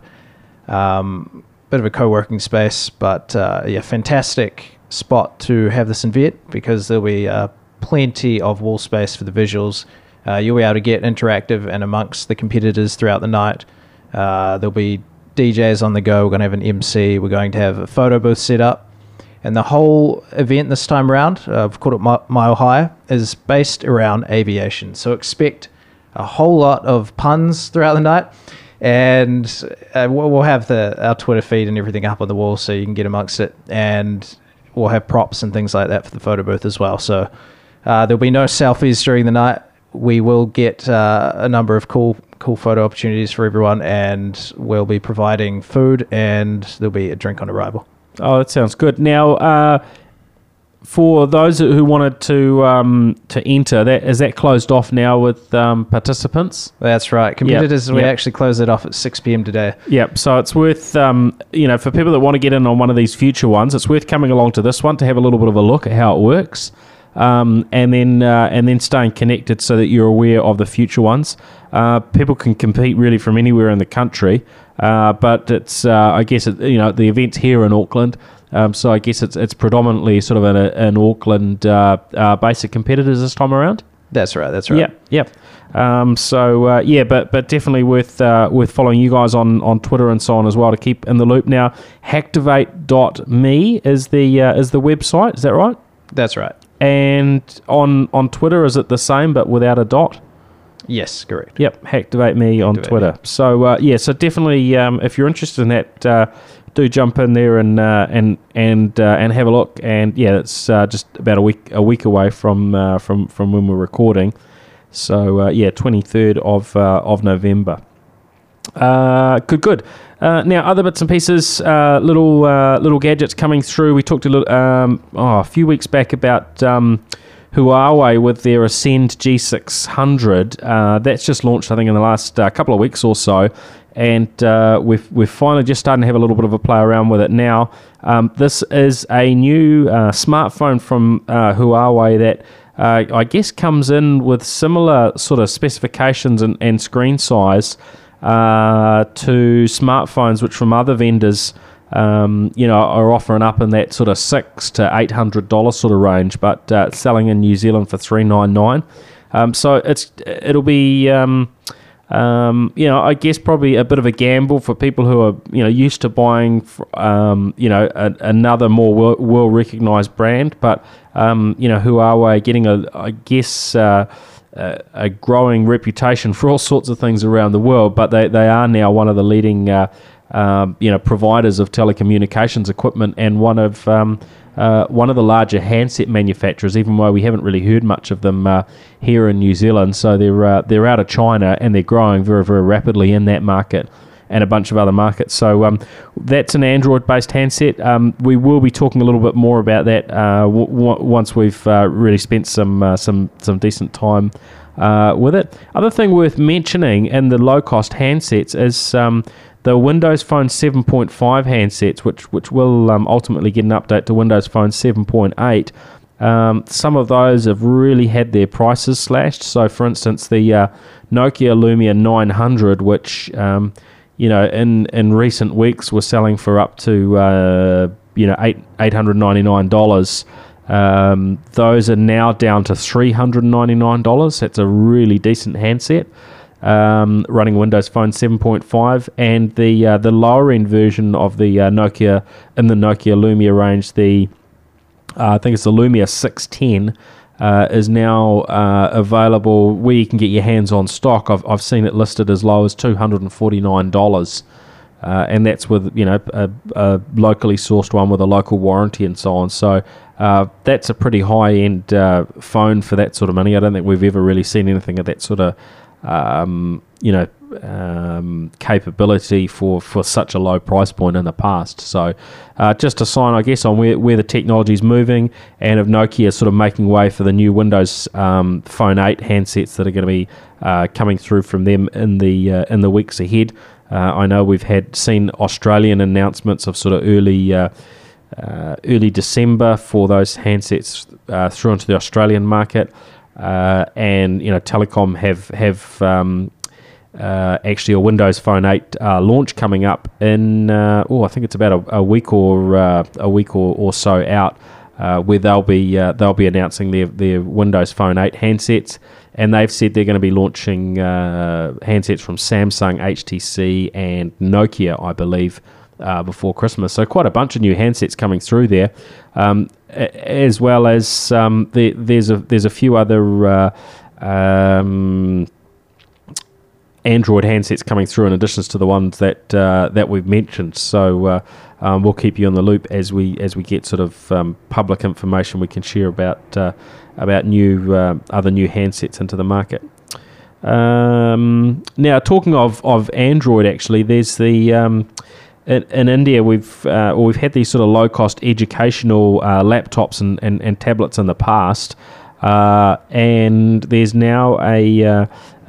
Bit of a co-working space, but fantastic spot to have this event because there'll be plenty of wall space for the visuals. You'll be able to get interactive and amongst the competitors throughout the night. There'll be DJs on the go. We're going to have an MC. We're going to have a photo booth set up. And the whole event this time around, I've called it Mile High, is based around aviation. So expect a whole lot of puns throughout the night. And we'll have our Twitter feed and everything up on the wall so you can get amongst it. And we'll have props and things like that for the photo booth as well. So there'll be no selfies during the night. We will get a number of cool photo opportunities for everyone, and we'll be providing food, and there'll be a drink on arrival. Oh, that sounds good. Now, for those who wanted to enter, is that closed off now with participants? That's right. Competitors, we actually closed it off at 6 p.m. today. Yep. So it's worth, for people that want to get in on one of these future ones, it's worth coming along to this one to have a little bit of a look at how it works. and then staying connected so that you're aware of the future ones. People can compete really from anywhere in the country, but it's I guess the event's here in Auckland, so I guess it's predominantly sort of an Auckland basic competitors this time around. That's right. Yeah. But definitely worth following you guys on Twitter and so on as well to keep in the loop. Now, Hacktivate.me is the website. Is that right? That's right. And on Twitter, is it the same but without a dot? Yes, correct. Yep, Hacktivate.me on Twitter. So so definitely, if you're interested in that, do jump in there and have a look. And yeah, it's just about a week away from when we're recording. So 23rd of November. Good. Now, other bits and pieces, little gadgets coming through. We talked a few weeks back about Huawei with their Ascend G600. That's just launched, I think, in the last couple of weeks or so. And we're finally just starting to have a little bit of a play around with it now. This is a new smartphone from Huawei that I guess comes in with similar sort of specifications and screen size to smartphones which from other vendors are offering up in that sort of $600 to $800 sort of range, but selling in New Zealand for $399. So it'll be I guess probably a bit of a gamble for people who are used to buying another more well recognized brand, but Huawei getting a growing reputation for all sorts of things around the world, but they are now one of the leading providers of telecommunications equipment and one of the larger handset manufacturers, even though we haven't really heard much of them here in New Zealand. So they're out of China and they're growing very, very rapidly in that market and a bunch of other markets. So that's an Android-based handset. We will be talking a little bit more about that once we've really spent some decent time with it. Other thing worth mentioning in the low-cost handsets is the Windows Phone 7.5 handsets, which will ultimately get an update to Windows Phone 7.8. Some of those have really had their prices slashed. So, for instance, the Nokia Lumia 900, which in recent weeks was selling for up to $899. Those are now down to $399. That's a really decent handset. Running Windows Phone 7.5, and the lower end version of the Nokia in the Nokia Lumia range, I think it's the Lumia 610, is now available where you can get your hands on stock. I've seen it listed as low as $249, and that's with a locally sourced one with a local warranty and so on. So that's a pretty high end phone for that sort of money. I don't think we've ever really seen anything of that sort of capability for such a low price point in the past. So just a sign, I guess, on where the technology is moving, and of Nokia sort of making way for the new Windows Phone 8 handsets that are going to be coming through from them in the weeks ahead. I know we've seen Australian announcements of sort of early December for those handsets through into the Australian market. And Telecom have actually a Windows Phone 8 launch coming up in I think it's about a week or so out, where they'll be announcing their Windows Phone 8 handsets, and they've said they're going to be launching handsets from Samsung, HTC, and Nokia, I believe, before Christmas. So quite a bunch of new handsets coming through there. As well as there's a few other Android handsets coming through in addition to the ones that we've mentioned. So we'll keep you on the loop as we get sort of public information we can share about new other new handsets into the market. Now, talking of Android, actually, there's the in India, we've had these sort of low-cost educational laptops and tablets in the past, and there's now a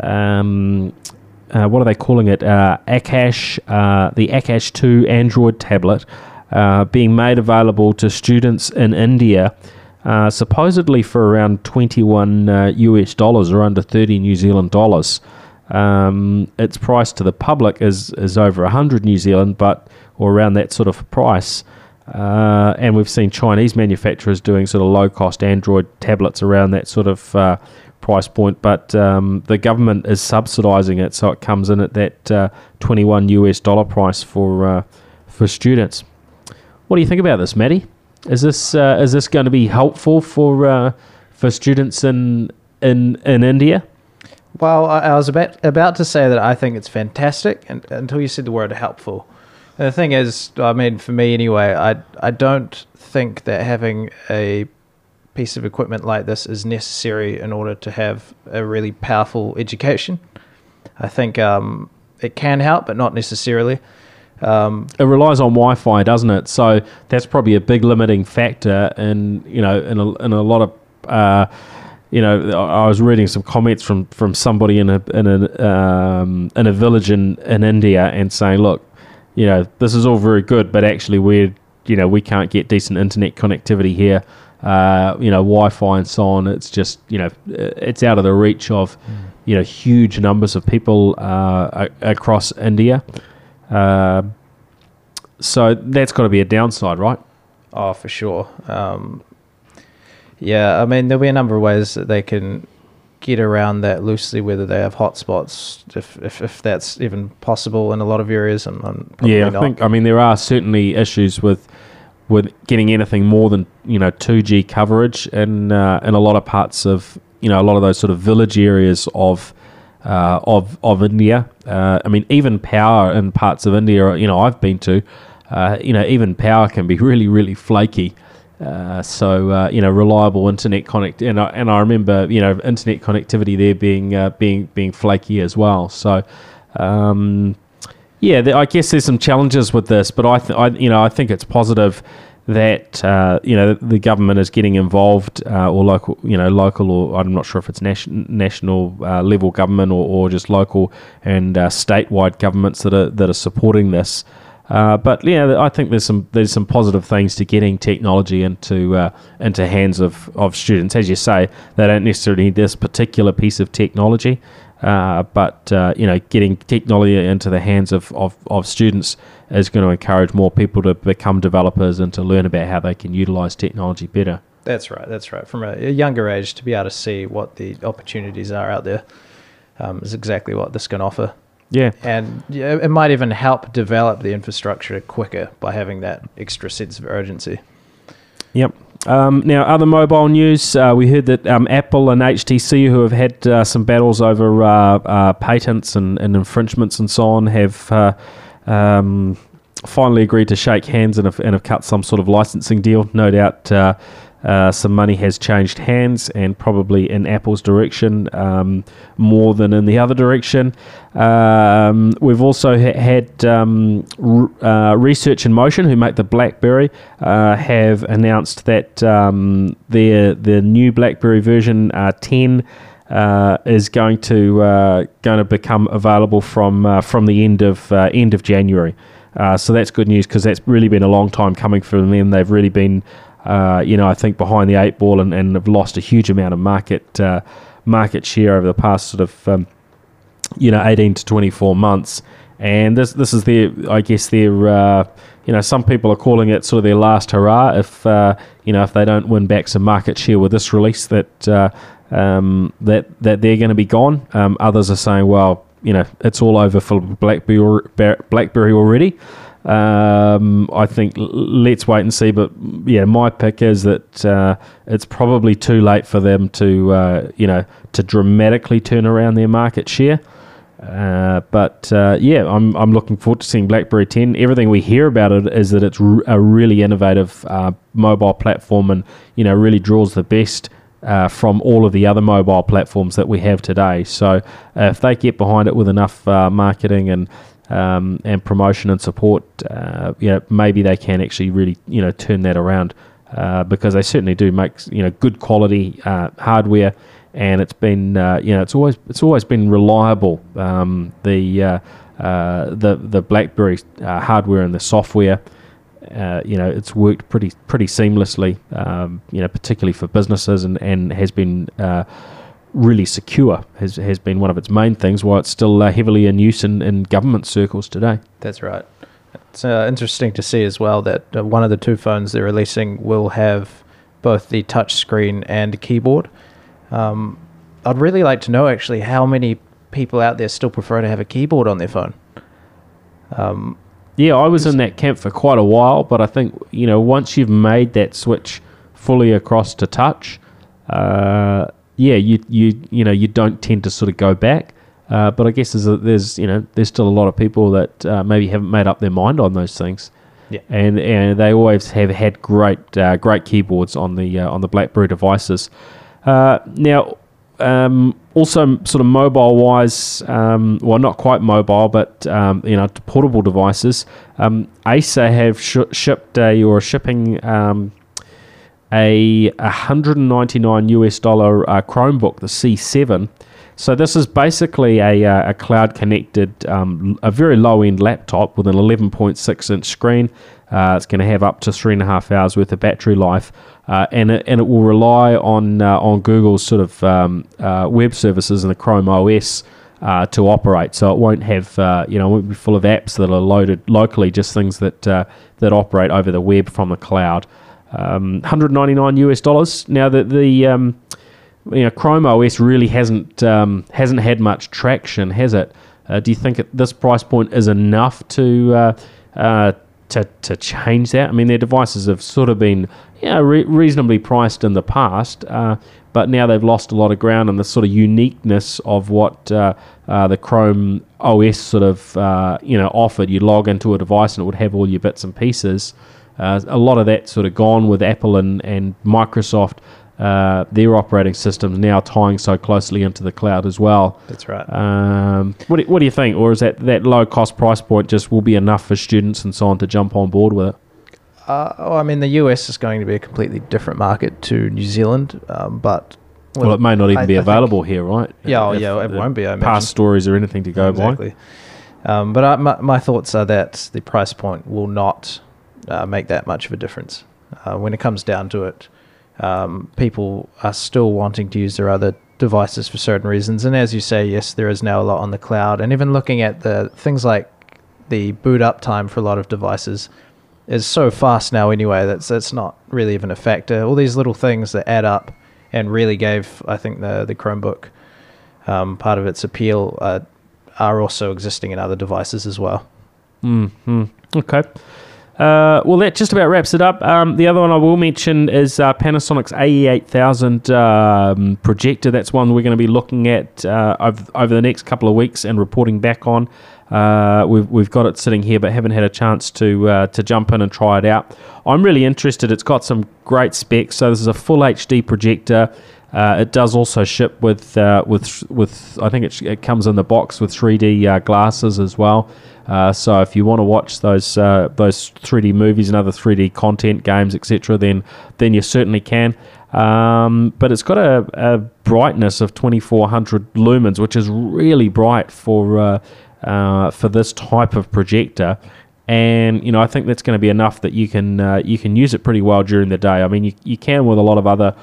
what are they calling it? Akash, the Akash 2 Android tablet being made available to students in India supposedly for around 21 US dollars or under 30 New Zealand dollars. Its price to the public is over 100 New Zealand, or around that sort of price. And we've seen Chinese manufacturers doing sort of low-cost Android tablets around that sort of price point, but the government is subsidising it, so it comes in at that 21 US dollar price for students. What do you think about this, Maddie? Is this going to be helpful for students in India? Well, I was about to say that I think it's fantastic, until you said the word helpful. And the thing is, I mean, for me anyway, I don't think that having a piece of equipment like this is necessary in order to have a really powerful education. I think it can help, but not necessarily. It relies on Wi-Fi, doesn't it? So that's probably a big limiting factor in a lot of I was reading some comments from somebody in a village in India and saying, look, this is all very good, but actually we can't get decent internet connectivity here. Wi-Fi and so on. It's just it's out of the reach of huge numbers of people across India. So that's got to be a downside, right? Oh, for sure. Yeah, I mean, there'll be a number of ways that they can get around that loosely, whether they have hotspots, if that's even possible in a lot of areas. And I mean, there are certainly issues with getting anything more than 2G coverage in a lot of parts of a lot of those sort of village areas of India. I mean, even power in parts of India, I've been to, even power can be really, really flaky. So reliable internet and I remember internet connectivity there being flaky as well. So I guess there's some challenges with this, but I think it's positive that the government is getting involved, or local, or I'm not sure if it's national level government or just local and statewide governments that are supporting this. But I think there's some positive things to getting technology into hands of students. As you say, they don't necessarily need this particular piece of technology, but getting technology into the hands of students is going to encourage more people to become developers and to learn about how they can utilize technology better. That's right. From a younger age, to be able to see what the opportunities are out there is exactly what this can offer. Yeah. And it might even help develop the infrastructure quicker by having that extra sense of urgency. Yep. Now, other mobile news, we heard that Apple and HTC, who have had some battles over patents and infringements and so on, have finally agreed to shake hands and have cut some sort of licensing deal. No doubt some money has changed hands, and probably in Apple's direction more than in the other direction. We've also had Research in Motion, who make the BlackBerry, have announced that their new BlackBerry version 10 is going to become available from the end of January. So that's good news, because that's really been a long time coming for them. They've really been I think behind the eight ball and have lost a huge amount of market share over the past sort of 18 to 24 months. And this is their some people are calling it sort of their last hurrah if they don't win back some market share with this release, that they're going to be gone. Others are saying, well, it's all over for BlackBerry already. I think let's wait and see, but my pick is that it's probably too late for them to dramatically turn around their market share. I'm looking forward to seeing BlackBerry 10. Everything we hear about it is that it's a really innovative mobile platform, and really draws the best from all of the other mobile platforms that we have today. So if they get behind it with enough marketing and promotion and support, maybe they can actually really turn that around, because they certainly do make good quality hardware, and it's been it's always been reliable. The BlackBerry hardware and the software it's worked pretty seamlessly, particularly for businesses, and has been really secure, has been one of its main things, while it's still heavily in use in government circles today. That's right. It's interesting to see as well that one of the two phones they're releasing will have both the touch screen and keyboard. I'd really like to know actually how many people out there still prefer to have a keyboard on their phone. Yeah, I was in that camp for quite a while, but I think, once you've made that switch fully across to touch, you don't tend to sort of go back. But I guess there's still a lot of people that maybe haven't made up their mind on those things. Yeah. And they always have had great keyboards on the BlackBerry devices. Now, also sort of mobile wise, not quite mobile, but portable devices. Acer have shipped shipping a $199 Chromebook, the C7. So this is basically a cloud-connected, a very low-end laptop with an 11.6-inch screen. It's going to have up to 3.5 hours worth of battery life, and it will rely on Google's sort of web services and the Chrome OS to operate. So it won't have it won't be full of apps that are loaded locally, just things that operate over the web from the cloud. $199. Now the Chrome OS really hasn't had much traction, has it? Do you think at this price point is enough to change that? I mean, their devices have sort of been reasonably priced in the past, but now they've lost a lot of ground, and the sort of uniqueness of what the Chrome OS sort of offered. You log into a device and it would have all your bits and pieces. A lot of that sort of gone with Apple and Microsoft. Their operating systems now tying so closely into the cloud as well. That's right. What do you think? Or is that low cost price point just will be enough for students and so on to jump on board with it? The US is going to be a completely different market to New Zealand, but... Well, it may not even be available here, right? Yeah, it won't be, I imagine. Past stories or anything to go by. But my thoughts are that the price point will not make that much of a difference. When it comes down to it, people are still wanting to use their other devices for certain reasons. And as you say, yes, there is now a lot on the cloud. And even looking at the things like the boot up time for a lot of devices is so fast now anyway, that's not really even a factor. All these little things that add up and really gave, I think, the Chromebook part of its appeal are also existing in other devices as well. Mm-hmm. Okay. Well, that just about wraps it up. The other one I will mention is Panasonic's AE8000 projector. That's one we're going to be looking at over the next couple of weeks and reporting back on. We've got it sitting here, but haven't had a chance to jump in and try it out. I'm really interested. It's got some great specs. So this is a full HD projector. It does also ship with I think it comes in the box with 3D glasses as well. So if you want to watch those 3D movies and other 3D content, games, etc., then you certainly can. But it's got a brightness of 2400 lumens, which is really bright for this type of projector. And I think that's going to be enough that you can use it pretty well during the day. I mean, you can with a lot of other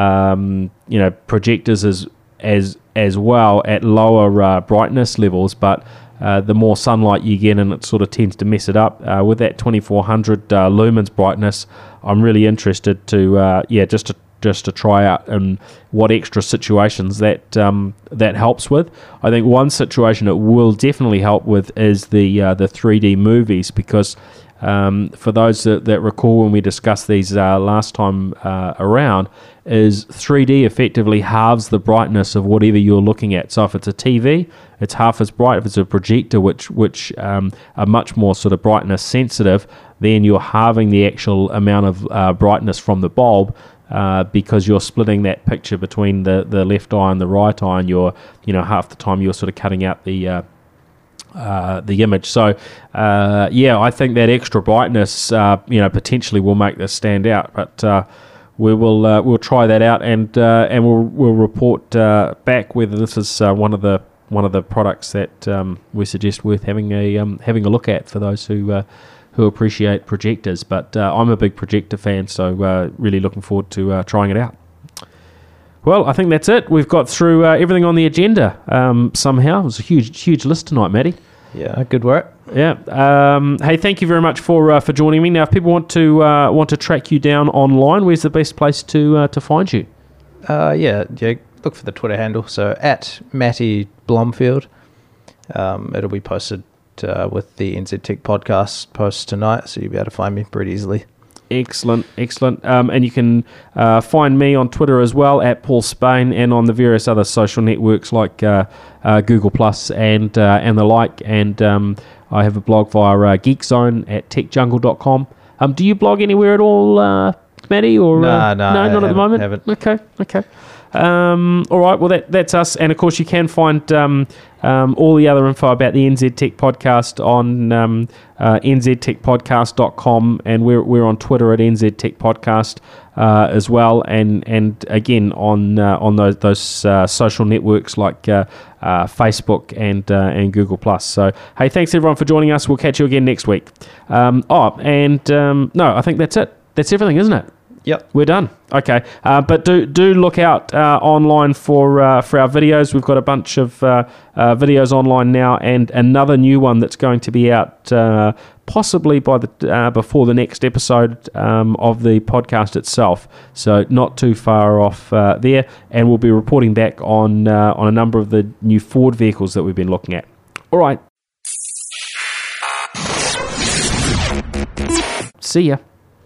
projectors as well at lower brightness levels, but the more sunlight you get, and it sort of tends to mess it up. With that 2400 lumens brightness, I'm really interested to just to try out and what extra situations that helps with. I think one situation it will definitely help with is the 3D movies, because for those that recall when we discussed these last time around, is 3D effectively halves the brightness of whatever you're looking at. So if it's a TV, it's half as bright. If it's a projector, which are much more sort of brightness sensitive, then you're halving the actual amount of brightness from the bulb, because you're splitting that picture between the left eye and the right eye, and you're half the time you're sort of cutting out the image. So I think that extra brightness potentially will make this stand out, but we'll try that out, and we'll report back whether this is one of the products that we suggest worth having a look at for those who who appreciate projectors. But I'm a big projector fan, so really looking forward to trying it out. Well, I think that's it. We've got through everything on the agenda somehow. It was a huge list tonight, Matty. Yeah, good work. Yeah. Hey, thank you very much for joining me. Now, if people want to track you down online, where's the best place to find you? Yeah, look for the Twitter handle. So at Matty Blomfield. It'll be posted with the NZ Tech podcast post tonight, so you'll be able to find me pretty easily. Excellent. And you can find me on Twitter as well at Paul Spain, and on the various other social networks like Google Plus and the like. And I have a blog via Geek Zone at techjungle.com. Do you blog anywhere at all, Matty? Or no, not at the moment. Haven't. Okay. All right. Well, that's us, and of course you can find all the other info about the NZ Tech Podcast on nztechpodcast.com, and we're on Twitter at NZ Tech Podcast as well, and again on those social networks like Facebook and Google Plus. So hey, thanks everyone for joining us. We'll catch you again next week. No, I think that's it. That's everything, isn't it? Yep, we're done. Okay, but do look out online for our videos. We've got a bunch of videos online now, and another new one that's going to be out possibly by before the next episode of the podcast itself. So not too far off there, and we'll be reporting back on a number of the new Ford vehicles that we've been looking at. All right. See ya.